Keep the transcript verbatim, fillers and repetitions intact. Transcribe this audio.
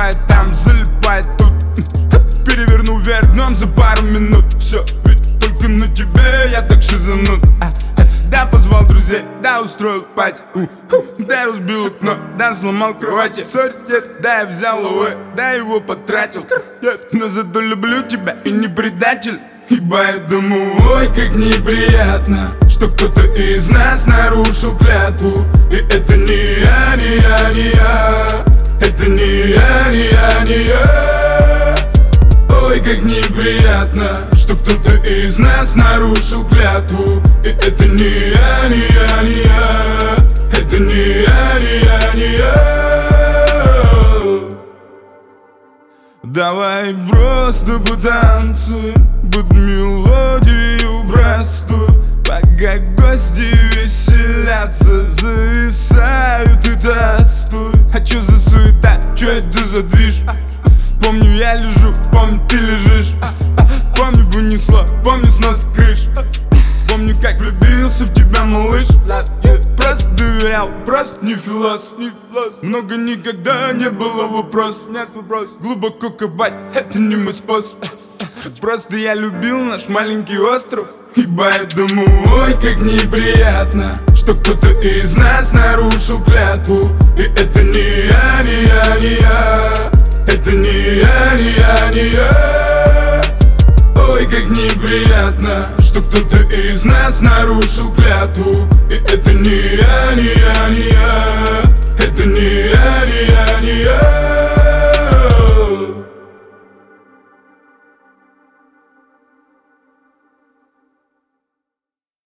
Залипает там, залипает тут. Переверну вверх дном за пару минут. Все, ведь только на тебе я так шизанут. Да, позвал друзей, да, устроил пати. Да, я разбил окно, да, сломал кровати. Сори, дед, да, я взял ОВ, да, его потратил. Но зато люблю тебя и не предатель. Ибо я думаю, ой, как неприятно, что кто-то из нас нарушил клятву. И это не я, не я, не я. Это не я, не я, не я. Ой, как неприятно, что кто-то из нас нарушил клятву. И это не я, не я, не я. Это не я, не я, не я. Давай просто потанцуем под мелодию простую, пока гости веселятся, зависают и тостуют. А чё за суета, чё это за движ? Помню, я лежу, помню, ты лежишь. Помню, вынесло, помню, снос крыш. Помню, как влюбился в тебя, малыш. Просто доверял, просто не философ. Много никогда не было вопросов. Нет вопросов. Глубоко копать, это не мой способ. Просто я любил наш маленький остров. Ибо я думаю, ой, как неприятно, что кто-то из нас нарушил клятву. И это не я, не я, не я. Это не я, не я, не я. Ой, как неприятно, что кто-то из нас нарушил клятву. И это не я, не я, не я. Это не я.